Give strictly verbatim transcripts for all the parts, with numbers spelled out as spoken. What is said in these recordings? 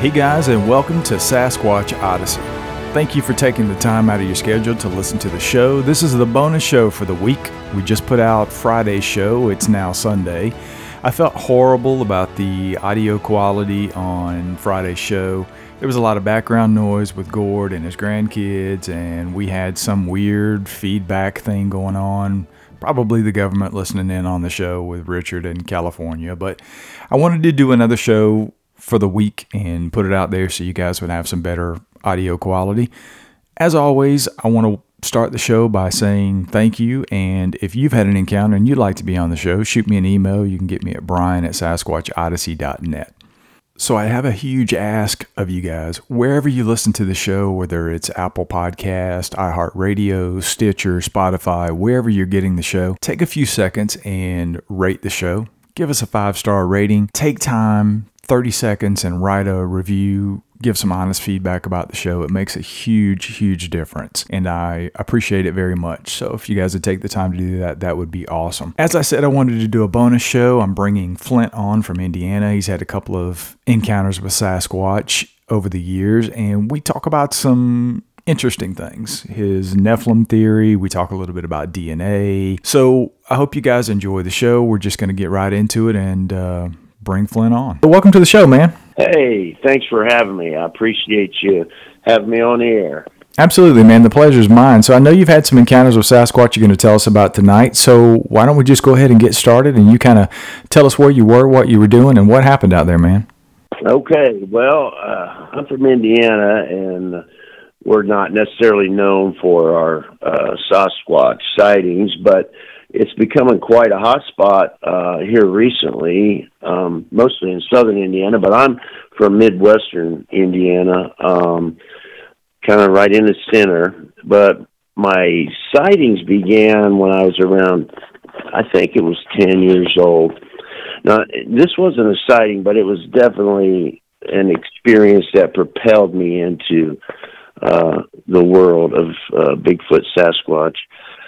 Hey guys, and welcome to Sasquatch Odyssey. Thank you for taking the time out of your schedule to listen to the show. This is the bonus show for the week. We just put out Friday's show. It's now Sunday. I felt horrible about the audio quality on Friday's show. There was a lot of background noise with Gord and his grandkids, and we had some weird feedback thing going on. Probably the government listening in on the show with Richard in California. But I wanted to do another show for the week and put it out there so you guys would have some better audio quality. As always, I want to start the show by saying thank you, and if you've had an encounter and you'd like to be on the show, shoot me an email. You can get me at brian at sasquatch odyssey dot net. So I have a huge ask of you guys. Wherever you listen to the show, whether it's Apple Podcast, iHeartRadio, Stitcher, Spotify, wherever you're getting the show, take a few seconds and rate the show. Give us a five-star rating. Take time, thirty seconds, and write a review. Give some honest feedback about the show. It makes a huge, huge difference, and I appreciate it very much. So if you guys would take the time to do that, that would be awesome. As I said, I wanted to do a bonus show. I'm bringing Flint on from Indiana. He's had a couple of encounters with Sasquatch over the years, and we talk about some interesting things. His Nephilim theory. We talk a little bit about D N A. So I hope you guys enjoy the show. We're just going to get right into it and uh, bring Flint on. So welcome to the show, man. Hey, thanks for having me. I appreciate you having me on the air. Absolutely, man. The pleasure's mine. So I know you've had some encounters with Sasquatch you're going to tell us about tonight. So why don't we just go ahead and get started, and you kind of tell us where you were, what you were doing, and what happened out there, man. Okay. Well, uh, I'm from Indiana, and we're not necessarily known for our uh, Sasquatch sightings, but it's becoming quite a hot spot uh, here recently, um, mostly in southern Indiana, but I'm from Midwestern Indiana, um, kind of right in the center. But my sightings began when I was around, I think it was ten years old. Now, this wasn't a sighting, but it was definitely an experience that propelled me into uh, the world of uh, Bigfoot Sasquatch.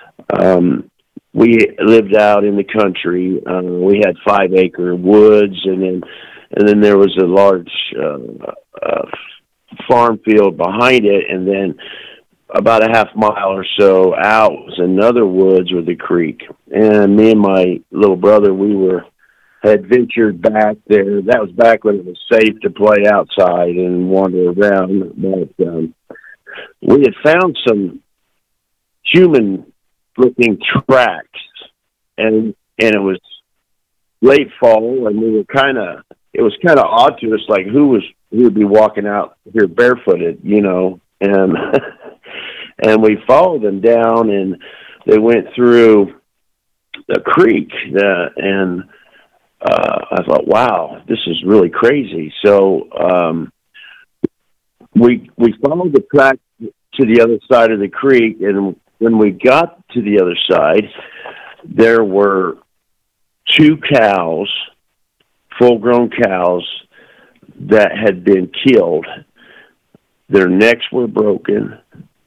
Um, We lived out in the country. Uh, we had five acre woods, and then and then there was a large uh, uh, farm field behind it, and then about a half mile or so out was another woods with a creek. And me and my little brother, we were had ventured back there. That was back when it was safe to play outside and wander around. But um, we had found some human looking tracks, and and it was late fall, and we were kind of it was kind of odd to us, like who was who would be walking out here barefooted, you know, and and we followed them down, and they went through the creek, uh, and uh, I thought, wow, this is really crazy. So um, we we followed the track to the other side of the creek, and when we got to the other side, there were two cows, full-grown cows, that had been killed. Their necks were broken,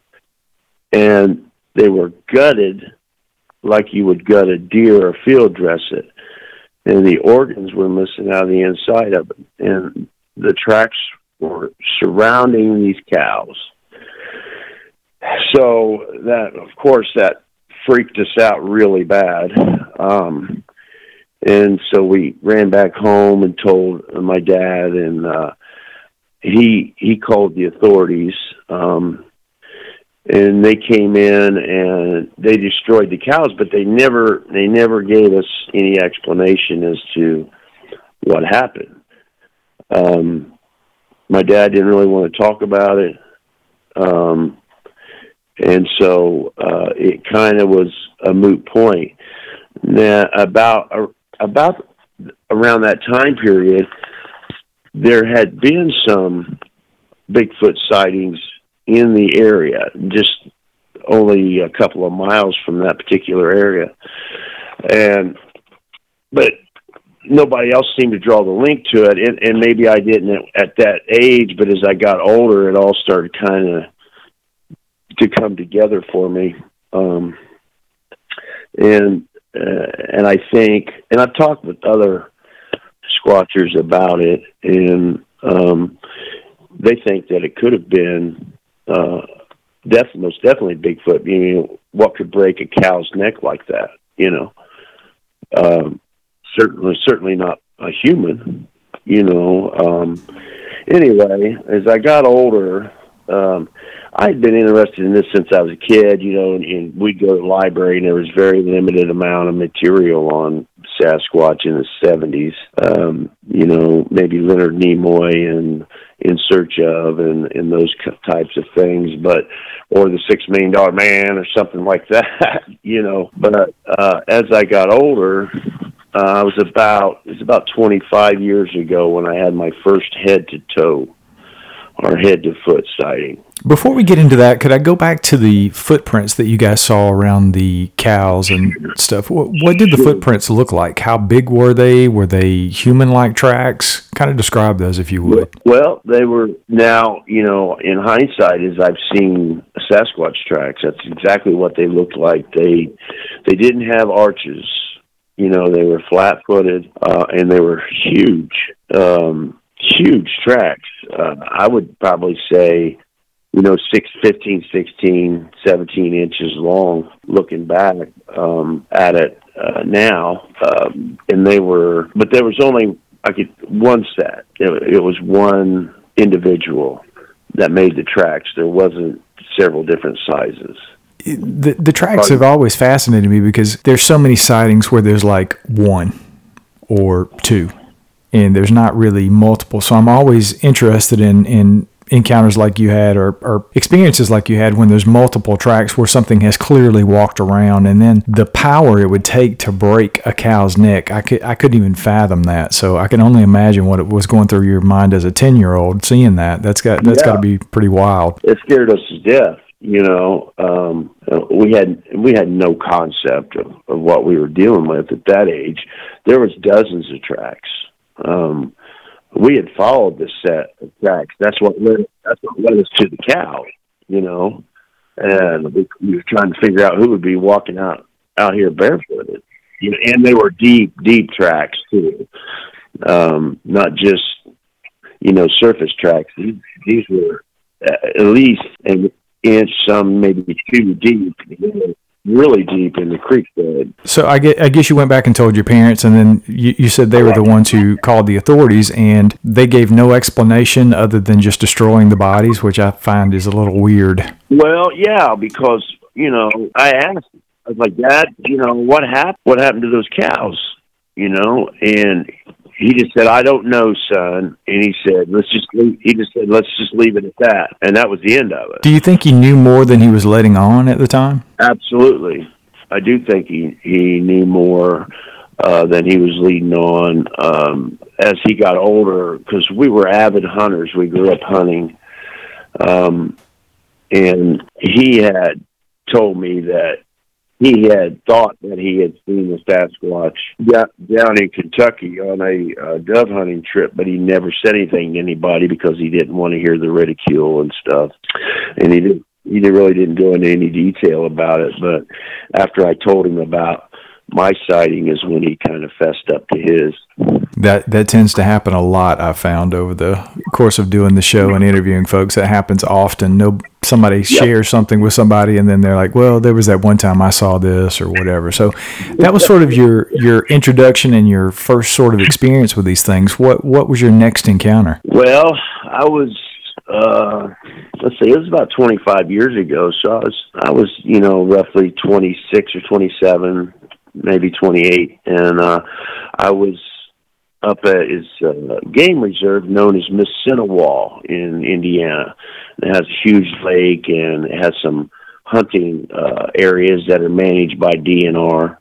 and they were gutted like you would gut a deer or field dress it. And the organs were missing out of the inside of it. And the tracks were surrounding these cows. So that, of course, that freaked us out really bad. Um, and so we ran back home and told my dad, and uh, he he called the authorities. Um, and they came in and they destroyed the cows, but they never they never gave us any explanation as to what happened. Um, my dad didn't really want to talk about it. Um, And so uh, it kind of was a moot point. Now, about uh, about around that time period, there had been some Bigfoot sightings in the area, just only a couple of miles from that particular area. And but nobody else seemed to draw the link to it, and, and maybe I didn't at that age. But as I got older, it all started kind of to come together for me. Um, and, uh, and I think, and I've talked with other squatchers about it, and, um, they think that it could have been uh, def- most definitely Bigfoot. You know, what could break a cow's neck like that? You know, um, certainly, certainly not a human. You know. Um, anyway, as I got older, um, I'd been interested in this since I was a kid. You know, and, and we'd go to the library, and there was very limited amount of material on Sasquatch in the seventies. Um, you know, maybe Leonard Nimoy and In Search Of and, and those types of things, but or the Six Million Dollar Man or something like that. You know, but uh, as I got older, uh, I was about it was about twenty-five years ago when I had my first head to toe or head to foot sighting. Before we get into that, could I go back to the footprints that you guys saw around the cows and stuff? What, what did the footprints look like? How big were they? Were they human-like tracks? Kind of describe those, if you would. Well, they were now, you know, in hindsight, as I've seen Sasquatch tracks, that's exactly what they looked like. They they didn't have arches. You know, they were flat-footed, uh, and they were huge, um, huge tracks. Uh, I would probably say, you know, six, fifteen, sixteen, seventeen inches long, looking back um, at it uh, now. Um, and they were, but there was only, I could, one set. It, it was one individual that made the tracks. There wasn't several different sizes. The, the tracks have always fascinated me because there's so many sightings where there's like one or two, and there's not really multiple. So I'm always interested in, in encounters like you had or, or experiences like you had when there's multiple tracks where something has clearly walked around, and then the power it would take to break a cow's neck. I, could, I couldn't even fathom that. So I can only imagine what it was going through your mind as a ten-year-old seeing that. That's got that's yeah. got to be pretty wild. It scared us to death. You know, um, we had we had no concept of, of what we were dealing with at that age. There was dozens of tracks. Um, we had followed this set of tracks. That's what led, that's what led us to the cow. You know, and we, we were trying to figure out who would be walking out out here barefooted. You know, and they were deep, deep tracks too, um, not just you know surface tracks. These, these were at least and. inch, some maybe two deep, really deep in the creek bed. So I guess, I guess you went back and told your parents, and then you, you said they were the ones who called the authorities, and they gave no explanation other than just destroying the bodies, which I find is a little weird. Well, yeah, because, you know, I asked, I was like, Dad, you know, what happened? What happened to those cows? You know, and he just said, I don't know, son. And he said, let's just leave. He just said, let's just leave it at that. And that was the end of it. Do you think he knew more than he was letting on at the time? Absolutely. I do think he, he knew more uh, than he was leading on um, as he got older, because we were avid hunters. We grew up hunting. Um, and he had told me that he had thought that he had seen a Sasquatch down in Kentucky on a uh, dove hunting trip, but he never said anything to anybody because he didn't want to hear the ridicule and stuff. And he didn't, he really didn't go into any detail about it. But after I told him about my sighting is when he kind of fessed up to his. That that tends to happen a lot, I've found, over the course of doing the show and interviewing folks. That happens often. No, somebody yep. shares something with somebody, and then they're like, well, there was that one time I saw this or whatever. So that was sort of your, your introduction and your first sort of experience with these things. What what was your next encounter? Well, I was, uh, let's see, it was about twenty-five years ago. So I was, I was you know, roughly twenty-six or twenty-seven, maybe twenty-eight. And uh, I was up at his uh, game reserve known as Missinawall in Indiana. It has a huge lake, and it has some hunting uh, areas that are managed by D N R.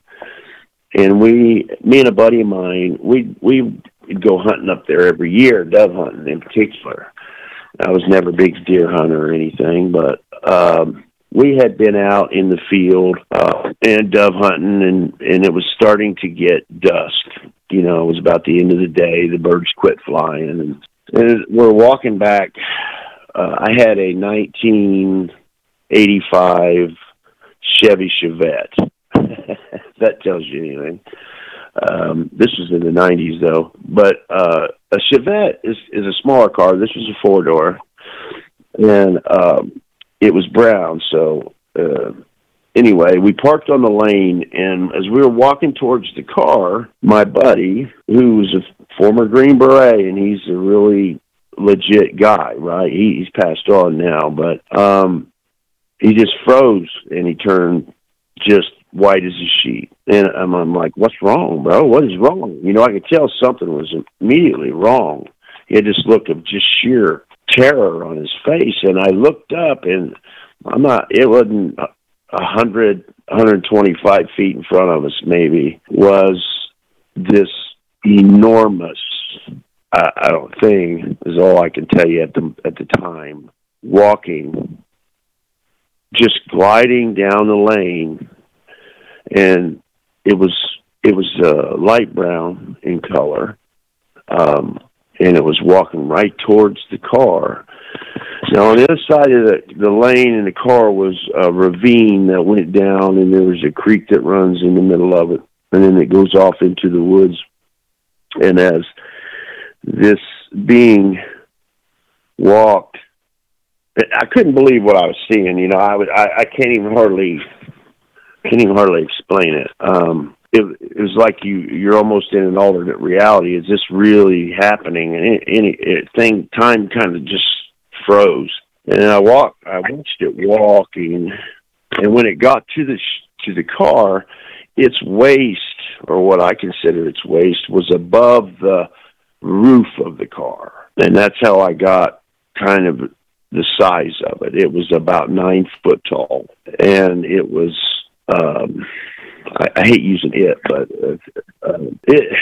And we, me and a buddy of mine, we we would go hunting up there every year, dove hunting in particular. I was never a big deer hunter or anything, but um, we had been out in the field uh, and dove hunting, and, and it was starting to get dusk. You know, it was about the end of the day. The birds quit flying, and, and we're walking back. Uh, I had a nineteen eighty-five Chevy Chevette. If that tells you anything. Um, this was in the nineties, though. But uh, a Chevette is, is a smaller car. This was a four door, and um, it was brown. So uh, anyway, we parked on the lane, and as we were walking towards the car, my buddy, who was a former Green Beret, and he's a really legit guy, right? He, he's passed on now, but um, he just froze, and he turned just white as a sheet. And I'm, I'm like, what's wrong, bro? What is wrong? You know, I could tell something was immediately wrong. He had this look of just sheer terror on his face. And I looked up, and I'm not, it wasn't a hundred, one hundred twenty-five feet in front of us, maybe, was this enormous, I, I don't think, is all I can tell you at the, at the time, walking, just gliding down the lane. And it was it was uh, light brown in color, um, and it was walking right towards the car. Now, on the other side of the, the lane in the car was a ravine that went down, and there was a creek that runs in the middle of it, and then it goes off into the woods. And as this being walked, I couldn't believe what I was seeing. You know, I was I, I can't even hardly. Can't even hardly explain it. Um, it. It was like you, you're almost in an alternate reality. Is this really happening? And any, any it, thing, time kind of just froze. And then I walked, I watched it walking, and when it got to the to the car, its waist, or what I consider its waist, was above the roof of the car, and that's how I got kind of the size of it. It was about nine foot tall, and it was. Um, I, I hate using it, but uh, uh, it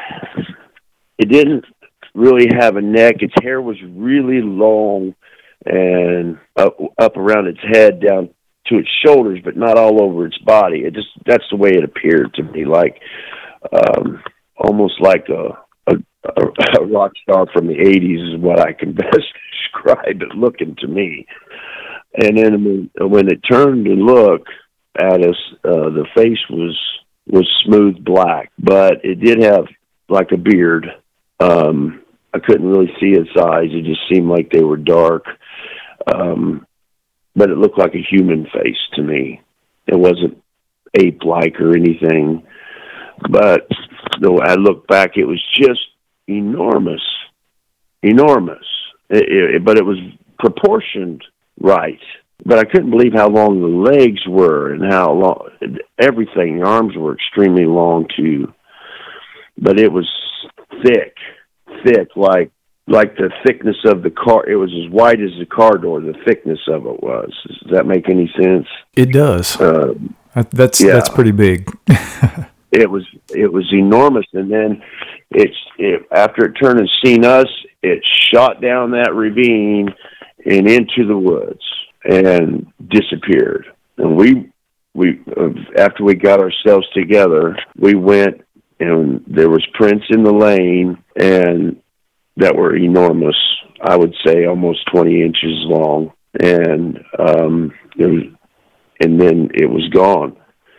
it didn't really have a neck. Its hair was really long and up, up around its head, down to its shoulders, but not all over its body. It just that's the way it appeared to me, like um, almost like a, a, a rock star from the eighties is what I can best describe it looking to me. And then when, when it turned to look at us, uh, the face was was smooth black, but it did have like a beard. Um, I couldn't really see its eyes; it just seemed like they were dark. Um, but it looked like a human face to me. It wasn't ape-like or anything. But though I look back, it was just enormous, enormous. It, it, but it was proportioned right. But I couldn't believe how long the legs were and how long everything. The arms were extremely long too. But it was thick, thick, like like the thickness of the car. It was as wide as the car door. The thickness of it was. Does that make any sense? It does. Uh, that's yeah. That's pretty big. It was it was enormous, and then it's it, after it turned and seen us, it shot down that ravine and into the woods and disappeared. And we, we uh, after we got ourselves together, we went, and there was prints in the lane, and that were enormous. I would say almost twenty inches long, and um, it was, and then it was gone.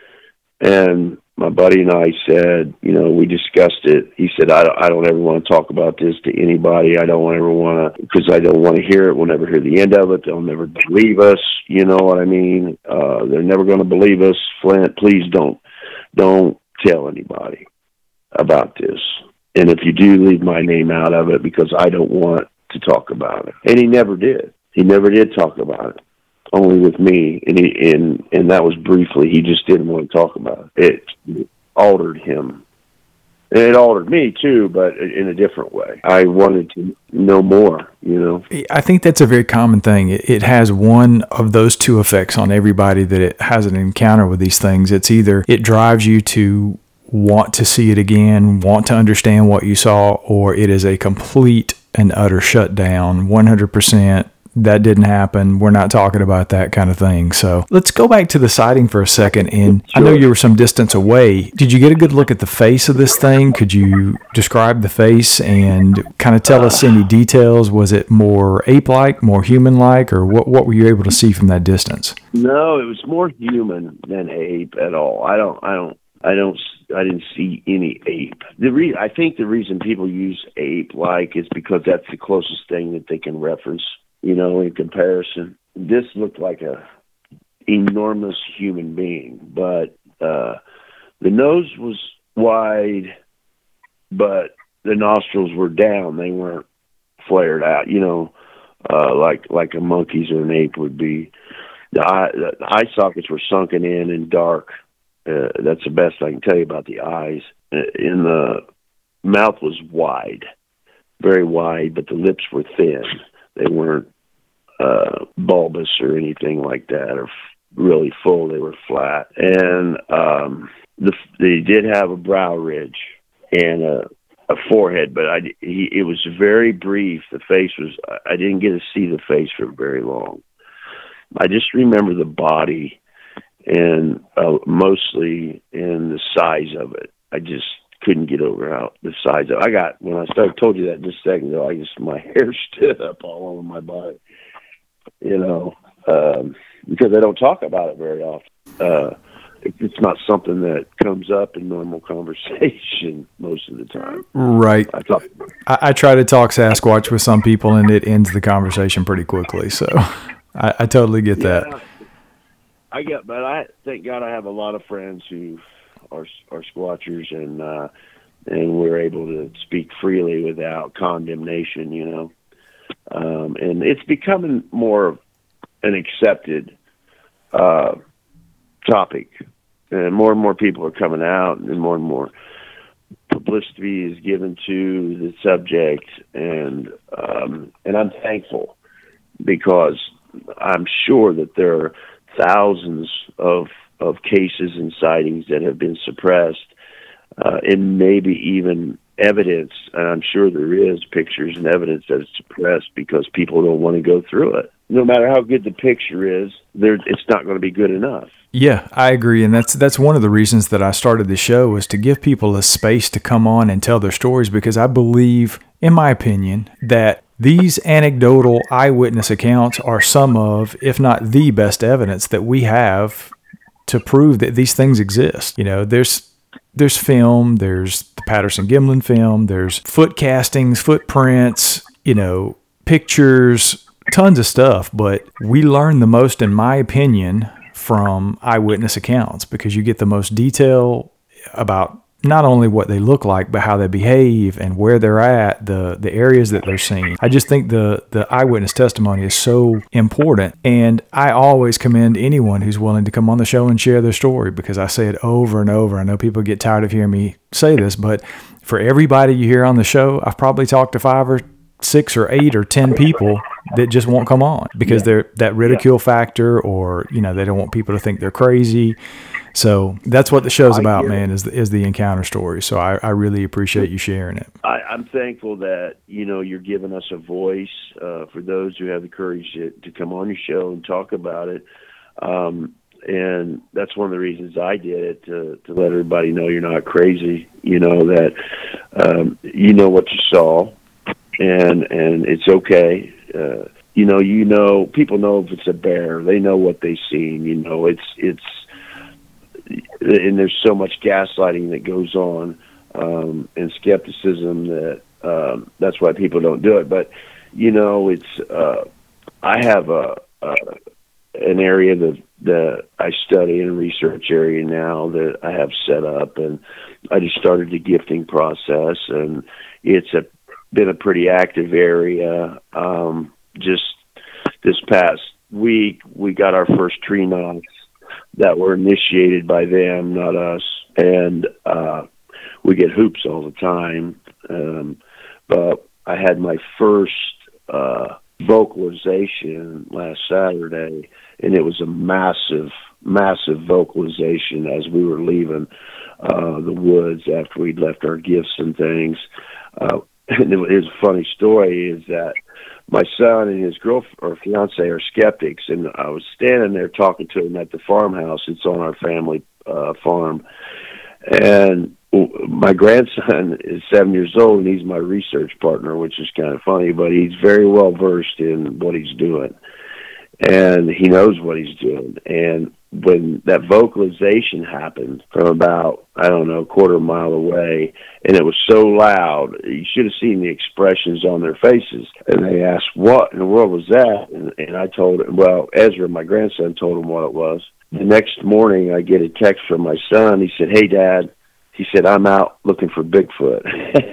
And my buddy and I said, you know, we discussed it. He said, I don't, I don't ever want to talk about this to anybody. I don't ever want to, because I don't want to hear it. We'll never hear the end of it. They'll never believe us. You know what I mean? Uh, they're never going to believe us. Flint, please don't, don't tell anybody about this. And if you do, leave my name out of it, because I don't want to talk about it. And he never did. He never did talk about it. Only with me, and he, and and that was briefly. He just didn't want to talk about it. It altered him, and it altered me too, but in a different way. I wanted to know more. You know, I think that's a very common thing. It, it has one of those two effects on everybody that it has an encounter with these things. It's either it drives you to want to see it again, want to understand what you saw, or it is a complete and utter shutdown, one hundred percent. That didn't happen. We're not talking about that kind of thing. So let's go back to the sighting for a second. And sure. I know you were some distance away. Did you get a good look at the face of this thing? Could you describe the face and kind of tell us any details? Was it more ape-like, more human-like, or what, what were you able to see from that distance? No, it was more human than ape at all. I don't, I don't, I don't, I didn't see any ape. The re- I think the reason people use ape-like is because that's the closest thing that they can reference, you know, in comparison. This looked like a enormous human being, but uh, the nose was wide, but the nostrils were down. They weren't flared out, you know, uh, like like a monkey's or an ape would be. The eye, the eye sockets were sunken in and dark. Uh, that's the best I can tell you about the eyes. In the mouth was wide, very wide, but the lips were thin. They weren't uh, bulbous or anything like that, or f- really full. They were flat, and um, the, they did have a brow ridge and a, a forehead, but I, he, it was very brief. The face was. I didn't get to see the face for very long. I just remember the body. And uh, mostly in the size of it. I just couldn't get over how the size of it. I got, when I started, told you that just a second ago, I just, my hair stood up all over my body, you know, um, because I don't talk about it very often. Uh, it, it's not something that comes up in normal conversation most of the time. Right. I, talk, I, I try to talk Sasquatch with some people, and it ends the conversation pretty quickly. So I, I totally get yeah. that. I get, but I thank God I have a lot of friends who are are squatchers, and uh, and we're able to speak freely without condemnation, you know. Um, and it's becoming more an accepted uh, topic, and more and more people are coming out, and more and more publicity is given to the subject, and um, and I'm thankful because I'm sure that there are thousands of of cases and sightings that have been suppressed, uh, and maybe even evidence, and I'm sure there is pictures and evidence that is suppressed because people don't want to go through it. No matter how good the picture is, there it's not going to be good enough. Yeah, I agree, and that's that's one of the reasons that I started the show, was to give people a space to come on and tell their stories, because I believe, in my opinion, that these anecdotal eyewitness accounts are some of, if not the best evidence that we have to prove that these things exist. You know, there's there's film, there's the Patterson-Gimlin film, there's foot castings, footprints, you know, pictures, tons of stuff. But we learn the most, in my opinion, from eyewitness accounts, because you get the most detail about not only what they look like, but how they behave and where they're at, the the areas that they're seeing. I just think the the eyewitness testimony is so important. And I always commend anyone who's willing to come on the show and share their story, because I say it over and over. I know people get tired of hearing me say this, but for everybody you hear on the show, I've probably talked to five or six or eight or ten people that just won't come on because yeah. they're that ridicule yeah. factor, or, you know, they don't want people to think they're crazy. So that's what the show's about, man, is the, is the encounter story. So I, I really appreciate you sharing it. I, I'm thankful that, you know, you're giving us a voice uh, for those who have the courage to, to come on your show and talk about it. Um, and that's one of the reasons I did it, to, to let everybody know you're not crazy, you know, that um, you know what you saw, and and it's okay. Uh, you know, you know, people know if it's a bear. They know what they've seen. You know, it's it's, and there's so much gaslighting that goes on, um, and skepticism that um, that's why people don't do it. But you know, it's uh, I have a, a an area that that I study in a research area now that I have set up, and I just started the gifting process, and it's a been a pretty active area. Um, just this past week, we got our first tree knocks that were initiated by them, not us. And uh, we get hoops all the time. Um, but I had my first uh, vocalization last Saturday, and it was a massive, massive vocalization as we were leaving uh, the woods after we'd left our gifts and things. Uh, and it was a funny story is that my son and his girlfriend or fiance are skeptics, and I was standing there talking to him at the farmhouse. It's on our family uh, farm, and my grandson is seven years old, and he's my research partner, which is kind of funny. But he's very well versed in what he's doing, and he knows what he's doing. And when that vocalization happened from about, I don't know, a quarter mile away, and it was so loud, you should have seen the expressions on their faces. And they asked, what in the world was that? And, and I told them, well, Ezra, my grandson, told them what it was. The next morning, I get a text from my son. He said, hey, Dad. He said, I'm out looking for Bigfoot.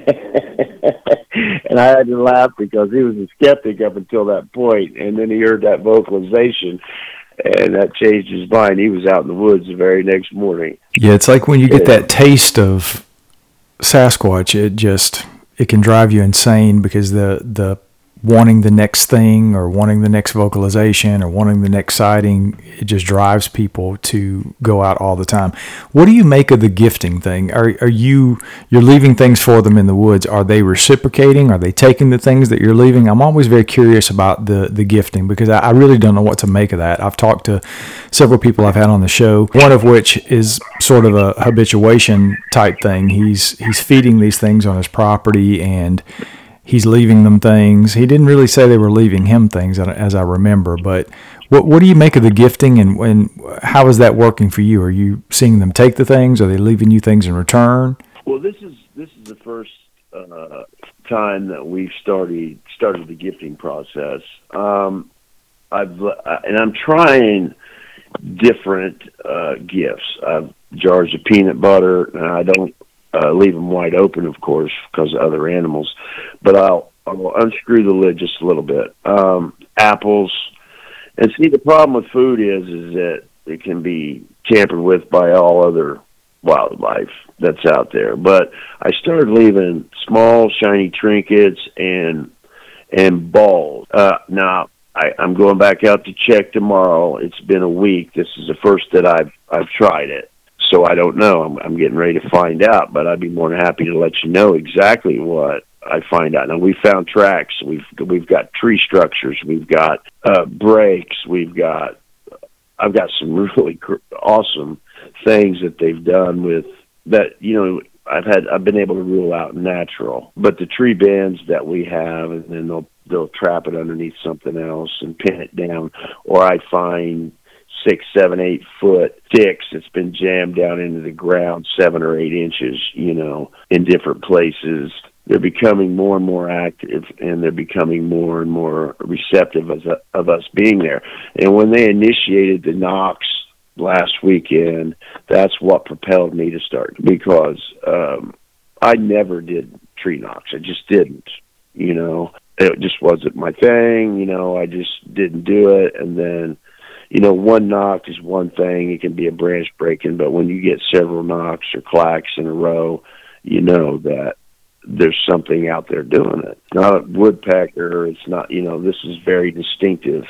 And I had to laugh because he was a skeptic up until that point, and then he heard that vocalization, and that changed his mind. He was out in the woods the very next morning. Yeah, it's like when you get that taste of Sasquatch, it just, it can drive you insane because the, the wanting the next thing or wanting the next vocalization or wanting the next sighting, it just drives people to go out all the time. What do you make of the gifting thing? Are are you, you're leaving things for them in the woods. Are they reciprocating? Are they taking the things that you're leaving? I'm always very curious about the, the gifting because I, I really don't know what to make of that. I've talked to several people I've had on the show, one of which is sort of a habituation type thing. He's, he's feeding these things on his property and he's leaving them things. He didn't really say they were leaving him things, as I remember. But what what do you make of the gifting, and, and how is that working for you? Are you seeing them take the things? Are they leaving you things in return? Well, this is this is the first uh, time that we've started started the gifting process. Um, I've and I'm trying different uh, gifts. I've jars of peanut butter, and I don't. Uh, leave them wide open, of course, because of other animals. But I'll, I'll unscrew the lid just a little bit. Um, apples. And see, the problem with food is is that it can be tampered with by all other wildlife that's out there. But I started leaving small, shiny trinkets and and balls. Uh, now, I, I'm going back out to check tomorrow. It's been a week. This is the first that I've I've tried it. So I don't know. I'm, I'm getting ready to find out, but I'd be more than happy to let you know exactly what I find out. Now, we found tracks. We've we've got tree structures. We've got uh, breaks. We've got. I've got some really cr- awesome things that they've done with that. You know, I've had. I've been able to rule out natural, but the tree bands that we have, and then they'll they'll trap it underneath something else and pin it down, or I find six, seven, eight foot sticks that's been jammed down into the ground seven or eight inches, you know, in different places. They're becoming more and more active, and they're becoming more and more receptive of, of us being there. And when they initiated the knocks last weekend, that's what propelled me to start, because um, I never did tree knocks. I just didn't, you know. It just wasn't my thing, you know. I just didn't do it, and then you know, one knock is one thing. It can be a branch breaking, but when you get several knocks or clacks in a row, you know that there's something out there doing it. It's not a woodpecker. It's not, you know, this is very distinctive.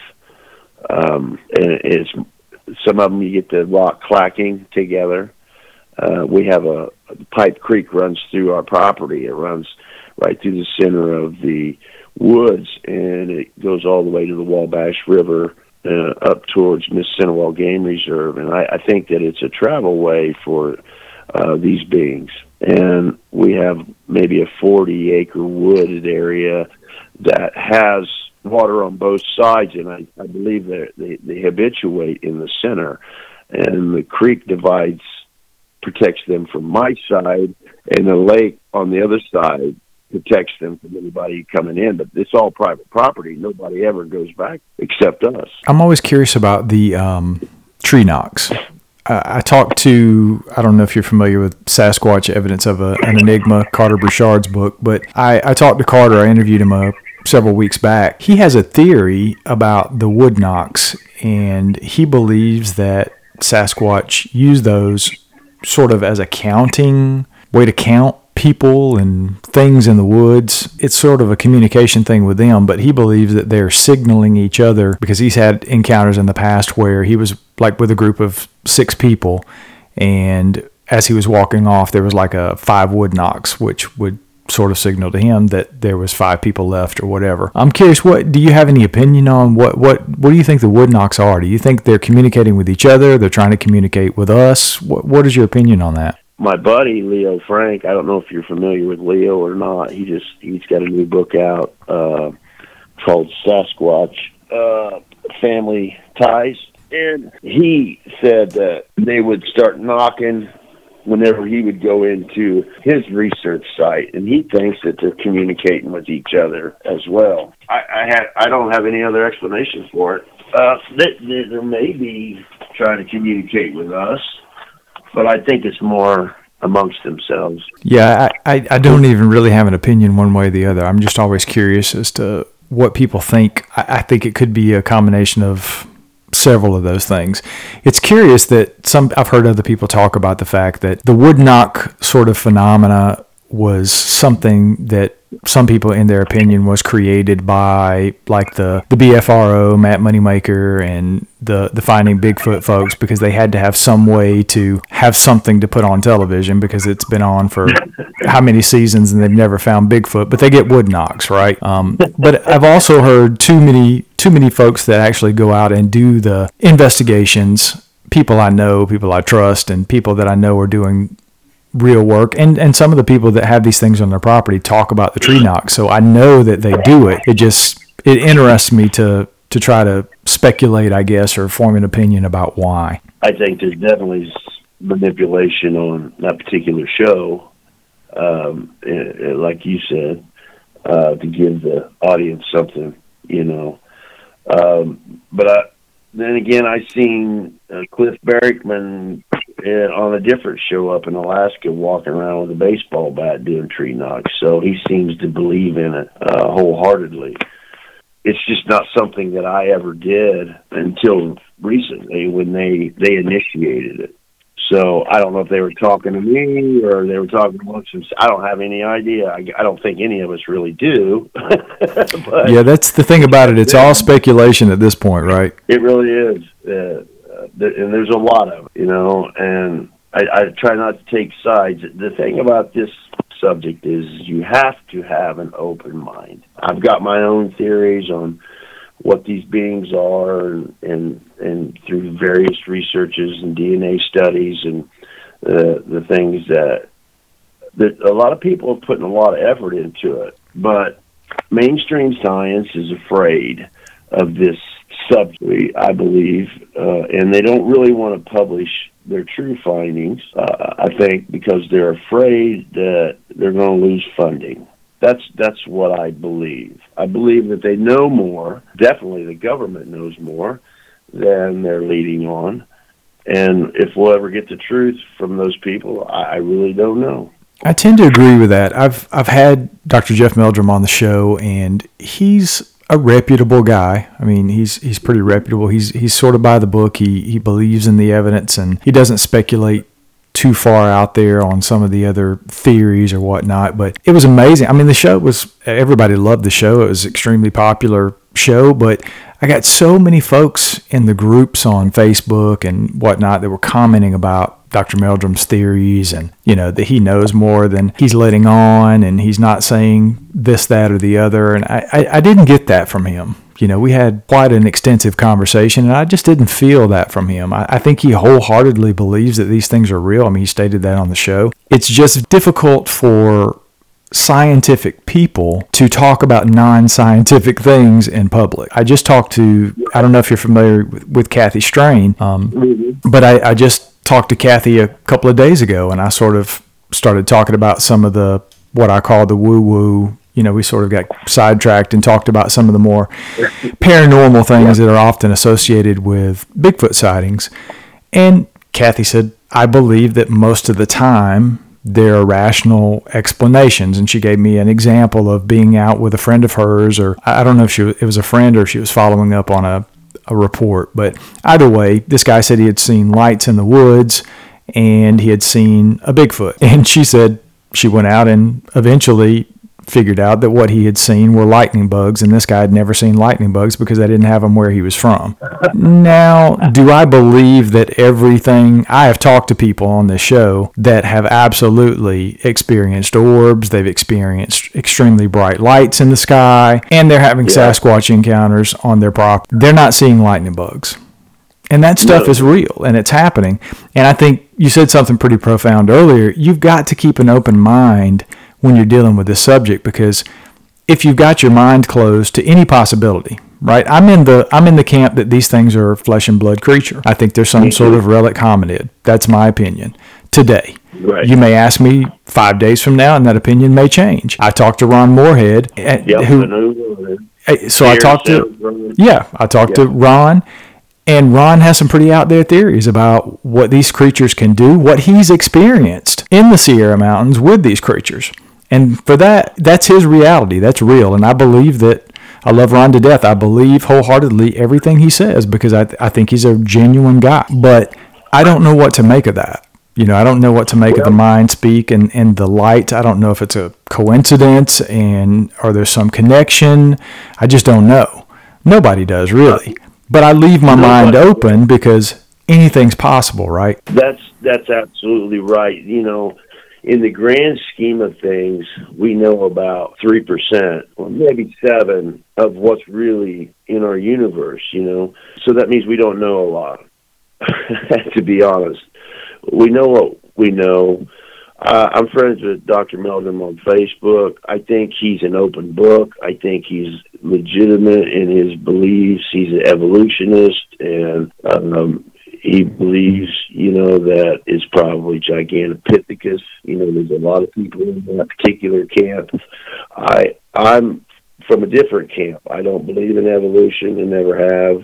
Um, and it's, some of them you get the rock clacking together. Uh, we have a, a Pipe Creek runs through our property. It runs right through the center of the woods, and it goes all the way to the Wabash River, Uh, up towards Miss Cinewell Game Reserve, and I, I think that it's a travel way for uh, these beings. And we have maybe a forty acre wooded area that has water on both sides, and I, I believe that they, they habituate in the center, and the creek divides, protects them from my side, and the lake on the other side protects them from anybody coming in. But it's all private property. Nobody ever goes back except us. I'm always curious about the um, tree knocks. Uh, I talked to, I don't know if you're familiar with Sasquatch Evidence of a, an Enigma, Carter Burchard's book, but I, I talked to Carter. I interviewed him uh, several weeks back. He has a theory about the wood knocks, and he believes that Sasquatch use those sort of as a counting way to count people and things in the woods. It's sort of a communication thing with them, but he believes that they're signaling each other, because he's had encounters in the past where he was like with a group of six people, and as he was walking off, there was like a five wood knocks, which would sort of signal to him that there was five people left or whatever. I'm curious, what do you have any opinion on what what what do you think the wood knocks are? Do you think they're communicating with each other? They're trying to communicate with us? What what is your opinion on that? My buddy Leo Frank, I don't know if you're familiar with Leo or not. He just he's got a new book out uh, called Sasquatch uh, Family Ties, And he said that they would start knocking whenever he would go into his research site, and he thinks that they're communicating with each other as well. I, I had I don't have any other explanation for it. Uh, they, they, they may be trying to communicate with us, but I think it's more amongst themselves. Yeah, I, I, I don't even really have an opinion one way or the other. I'm just always curious as to what people think. I, I think it could be a combination of several of those things. It's curious that some I've heard other people talk about the fact that the wood knock sort of phenomena was something that some people, in their opinion, was created by like the, the B F R O, Matt Moneymaker, and the, the Finding Bigfoot folks, because they had to have some way to have something to put on television because it's been on for how many seasons and they've never found Bigfoot, but they get wood knocks, right? Um, but I've also heard too many too many folks that actually go out and do the investigations, people I know, people I trust, and people that I know are doing real work, and and some of the people that have these things on their property talk about the tree knock, so I know that they do it. It just it interests me to to try to speculate, I guess, or form an opinion about why. I think there's definitely manipulation on that particular show, um, like you said, uh, to give the audience something, you know. Um, but I, then again, I seen uh, Cliff Barackman on a different show up in Alaska walking around with a baseball bat doing tree knocks, so he seems to believe in it uh, wholeheartedly. It's just not something that I ever did until recently when they, they initiated it. So I don't know if they were talking to me or they were talking amongst themselves. I don't have any idea. I, I don't think any of us really do. But yeah, that's the thing about it. It's all speculation at this point, right? It really is. Uh, and there's a lot of it, you know, and I, I try not to take sides. The thing about this subject is you have to have an open mind. I've got my own theories on what these beings are, and and, and through various researches and D N A studies and uh, the things that, that a lot of people are putting a lot of effort into it. But mainstream science is afraid of this subject, I believe, uh, and they don't really want to publish their true findings, uh, I think, because they're afraid that they're going to lose funding. That's that's what I believe. I believe that they know more. Definitely the government knows more than they're leading on. And if we'll ever get the truth from those people, I, I really don't know. I tend to agree with that. I've I've had Doctor Jeff Meldrum on the show, and he's a reputable guy. I mean, he's he's pretty reputable. He's he's sort of by the book. He he believes in the evidence, and he doesn't speculate too far out there on some of the other theories or whatnot. But it was amazing. I mean, the show was, everybody loved the show. It was an extremely popular show, but I got so many folks in the groups on Facebook and whatnot that were commenting about Doctor Meldrum's theories, and, you know, that he knows more than he's letting on, and he's not saying this, that, or the other. And I, I, I didn't get that from him. You know, we had quite an extensive conversation, and I just didn't feel that from him. I, I think he wholeheartedly believes that these things are real. I mean, he stated that on the show. It's just difficult for scientific people to talk about non-scientific things in public. I just talked to, I don't know if you're familiar with, with Kathy Strain, um, mm-hmm. but I, I just talked to Kathy a couple of days ago, and I sort of started talking about some of the, what I call the woo-woo. You know, we sort of got sidetracked and talked about some of the more paranormal things that are often associated with Bigfoot sightings. And Kathy said, I believe that most of the time there are rational explanations. And she gave me an example of being out with a friend of hers, or I don't know if she was, it was a friend or if she was following up on a, a report. But either way, this guy said he had seen lights in the woods and he had seen a Bigfoot. And she said she went out and eventually figured out that what he had seen were lightning bugs, and this guy had never seen lightning bugs because they didn't have them where he was from. Now, do I believe that everything, I have talked to people on this show that have absolutely experienced orbs, they've experienced extremely bright lights in the sky, and they're having yeah. Sasquatch encounters on their property. They're not seeing lightning bugs. And that stuff no. is real, and it's happening. And I think you said something pretty profound earlier. You've got to keep an open mind when you're dealing with this subject, because if you've got your mind closed to any possibility, right? I'm in the I'm in the camp that these things are flesh and blood creature. I think there's some sort of relic hominid. That's my opinion today. Right. You may ask me five days from now, and that opinion may change. I talked to Ron Moorhead, Yep, who. I know. So I talked to, yeah, I talked to Ron, and Ron has some pretty out there theories about what these creatures can do, what he's experienced in the Sierra Mountains with these creatures. And for that, that's his reality. That's real. And I believe that, I love Ron to death. I believe wholeheartedly everything he says because I, I think he's a genuine guy. But I don't know what to make of that. You know, I don't know what to make well, of the mind speak and, and the light. I don't know if it's a coincidence and or there's some connection. I just don't know. Nobody does, really. But I leave my mind open because anything's possible, right? That's that's absolutely right. You know, in the grand scheme of things, we know about three percent or maybe seven of what's really in our universe, you know. So that means we don't know a lot, to be honest. We know what we know. Uh, I'm friends with Doctor Meldrum on Facebook. I think he's an open book. I think he's legitimate in his beliefs. He's an evolutionist, and um, he believes, you know, that it's probably Gigantopithecus. You know, there's a lot of people in that particular camp. I, I'm from a different camp. I don't believe in evolution and never have.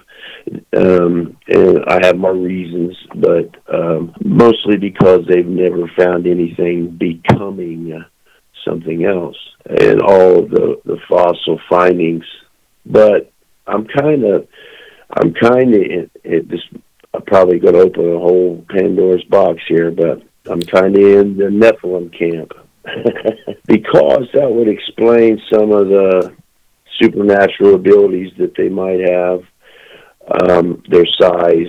Um, and I have my reasons, but um, mostly because they've never found anything becoming something else and all of the, the fossil findings. But I'm kind of, I'm kind of, it, it just, I'm probably going to open a whole Pandora's box here, but I'm kind of in the Nephilim camp because that would explain some of the supernatural abilities that they might have. Um, their size,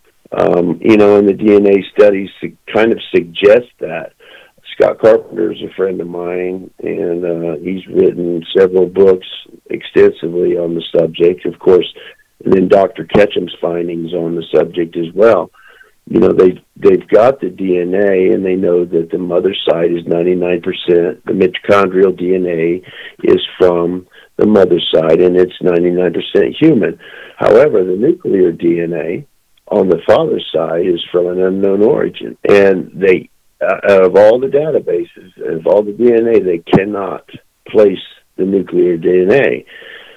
um, you know, and the D N A studies kind of suggest that. Scott Carpenter is a friend of mine, and uh, he's written several books extensively on the subject, of course, and then Doctor Ketchum's findings on the subject as well. You know, they've, they've got the D N A, and they know that the mother side is ninety-nine percent. The mitochondrial D N A is from the mother side, and it's ninety-nine percent human. However, the nuclear D N A on the father's side is from an unknown origin. And they, uh, out of all the databases, of all the D N A, they cannot place the nuclear D N A.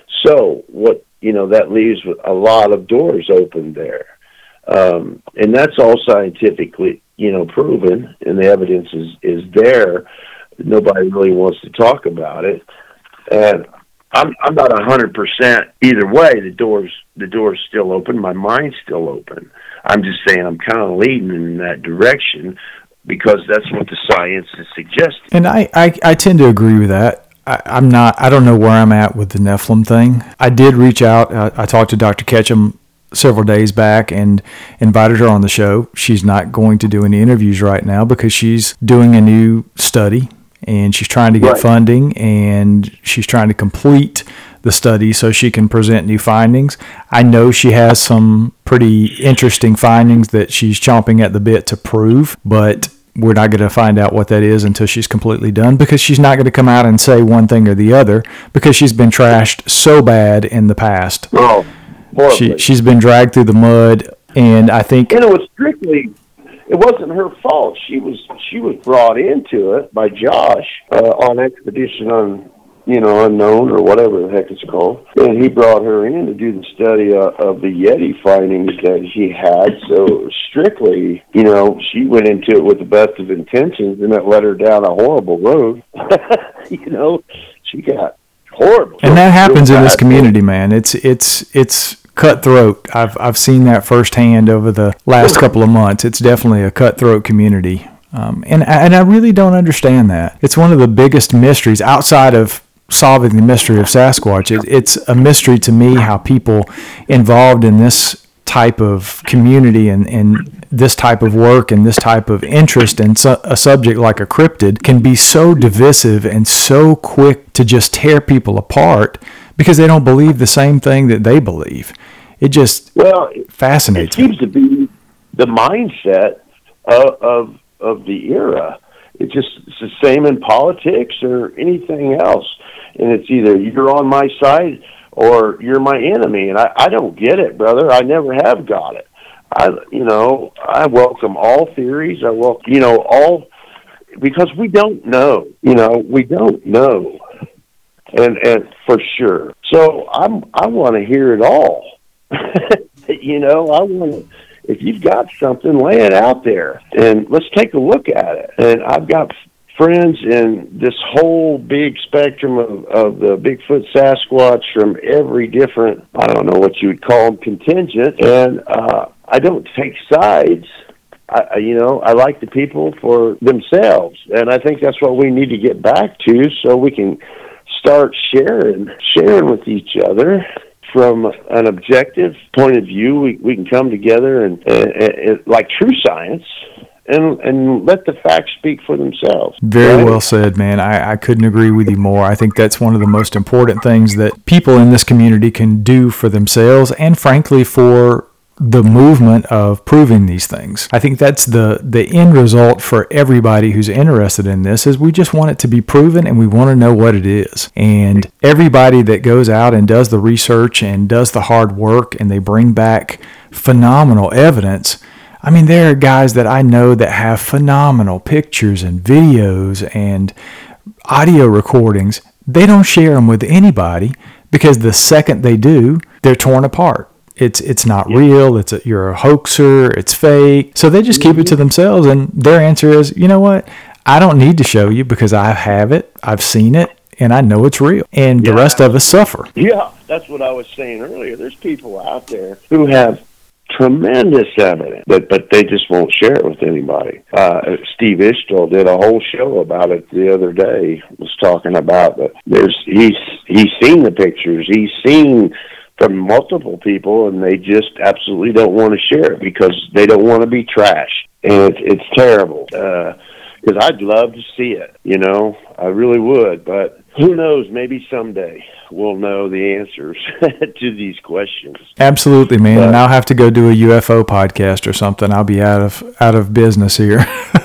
So, what, you know, that leaves a lot of doors open there. Um, and that's all scientifically, you know, proven, and the evidence is, is there. Nobody really wants to talk about it. And I'm I'm not a hundred percent either way. The door's the door's still open. My mind's still open. I'm just saying I'm kind of leading in that direction because that's what the science is suggesting. And I, I, I tend to agree with that. I, I'm not. I don't know where I'm at with the Nephilim thing. I did reach out. I, I talked to Doctor Ketchum several days back and invited her on the show. She's not going to do any interviews right now because she's doing a new study. And she's trying to get right. funding, and she's trying to complete the study so she can present new findings. I know she has some pretty interesting findings that she's chomping at the bit to prove, but we're not going to find out what that is until she's completely done because she's not going to come out and say one thing or the other because she's been trashed so bad in the past. Oh, she, she's been dragged through the mud, and I think... You know, it's strictly... It wasn't her fault. She was she was brought into it by Josh uh, on Expedition on, you know, Unknown or whatever the heck it's called. And he brought her in to do the study uh, of the Yeti findings that he had. So strictly, you know, she went into it with the best of intentions, and that led her down a horrible road. You know, she got horrible. And that happens in this community, man. It's it's it's. cutthroat. I've I've seen that firsthand over the last couple of months. It's definitely a cutthroat community, um, and and I really don't understand that. It's one of the biggest mysteries outside of solving the mystery of Sasquatch. It, it's a mystery to me how people involved in this type of community and, and this type of work and this type of interest in su- a subject like a cryptid can be so divisive and so quick to just tear people apart because they don't believe the same thing that they believe. It just well, fascinates me. It seems me. to be the mindset of, of of the era. It's just it's the same in politics or anything else. And it's either you're on my side or you're my enemy. And I, I don't get it, brother. I never have got it. I, you know, I welcome all theories. I welcome, you know, all, because we don't know, you know, we don't know. And, and for sure. So I'm, I want to hear it all. You know, I want to, if you've got something, lay it out there and let's take a look at it. And I've got friends in this whole big spectrum of, of the Bigfoot Sasquatch from every different, I don't know what you would call them, contingent. And uh, I don't take sides. I, you know, I like the people for themselves. And I think that's what we need to get back to so we can start sharing, sharing with each other. From an objective point of view, we, we can come together and, and, and like true science and and let the facts speak for themselves. Very right? well said, man. I, I couldn't agree with you more. I think that's one of the most important things that people in this community can do for themselves and, frankly, for the movement of proving these things. I think that's the the end result for everybody who's interested in this, is we just want it to be proven and we want to know what it is. And everybody that goes out and does the research and does the hard work and they bring back phenomenal evidence. I mean, there are guys that I know that have phenomenal pictures and videos and audio recordings. They don't share them with anybody because the second they do, they're torn apart. It's it's not yeah. real. It's a, you're a hoaxer. It's fake. So they just mm-hmm. keep it to themselves. And their answer is, you know what? I don't need to show you because I have it. I've seen it. And I know it's real. And yeah. the rest of us suffer. Yeah, that's what I was saying earlier. There's people out there who have tremendous evidence, but but they just won't share it with anybody. Uh, Steve Ishtal did a whole show about it the other day. Was talking about that. There's he's he's seen the pictures. He's seen from multiple people, and they just absolutely don't want to share it because they don't want to be trashed. And it's, it's terrible. Because uh, I'd love to see it, you know, I really would. But who knows? Maybe someday we'll know the answers to these questions. Absolutely, man. But, and I'll have to go do a U F O podcast or something. I'll be out of out of business here.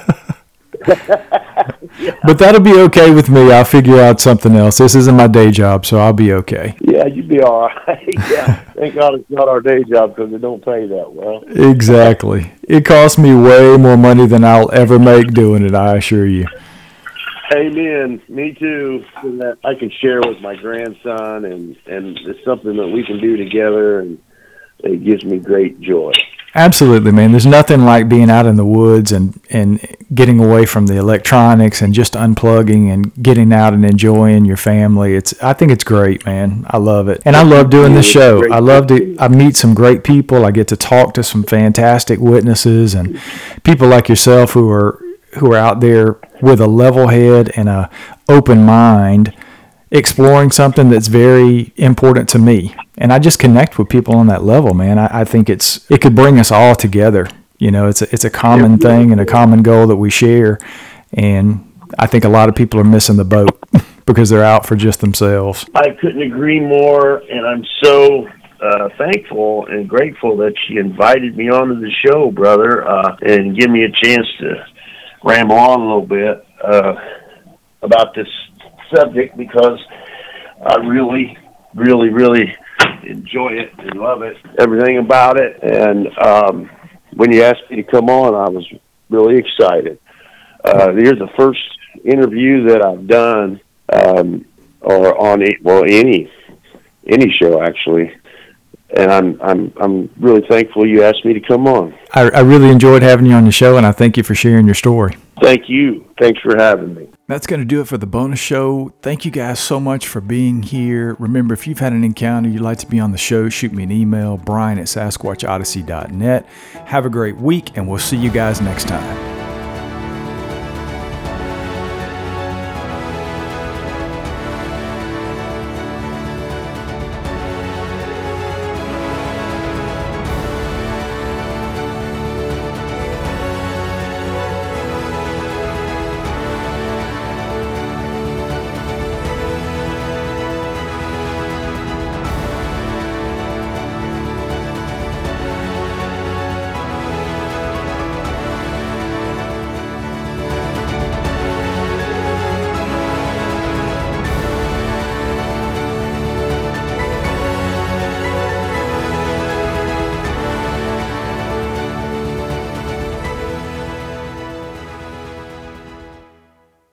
Yeah. But that'll be okay with me. I'll figure out something else. This isn't my day job, so I'll be okay. Yeah, you'd be all right. Yeah, thank God it's not our day job because it don't pay that well. Exactly. It costs me way more money than I'll ever make doing it, I assure you. Amen. Me too. So that I can share with my grandson, and, and it's something that we can do together, and it gives me great joy. Absolutely, man. There's nothing like being out in the woods and, and getting away from the electronics and just unplugging and getting out and enjoying your family. It's I think it's great, man. I love it. And I love doing this show. I love to I meet some great people. I get to talk to some fantastic witnesses and people like yourself who are who are out there with a level head and a open mind, exploring something that's very important to me. And I just connect with people on that level, man. I, I think it's it could bring us all together. You know, it's a, it's a common thing and a common goal that we share. And I think a lot of people are missing the boat because they're out for just themselves. I couldn't agree more, and I'm so uh, thankful and grateful that you invited me onto the show, brother, uh, and give me a chance to ramble on a little bit uh, about this subject because I really, really, really enjoy it and love it, everything about it. And um, when you asked me to come on, I was really excited. Uh, here's the first interview that I've done, um, or on it, well any any show actually, and I'm I'm I'm really thankful you asked me to come on. I, I really enjoyed having you on the show, and I thank you for sharing your story. Thank you. Thanks for having me. That's going to do it for the bonus show. Thank you guys so much for being here. Remember, if you've had an encounter you'd like to be on the show, shoot me an email, Brian at Sasquatch Odyssey dot net. Have a great week, and we'll see you guys next time.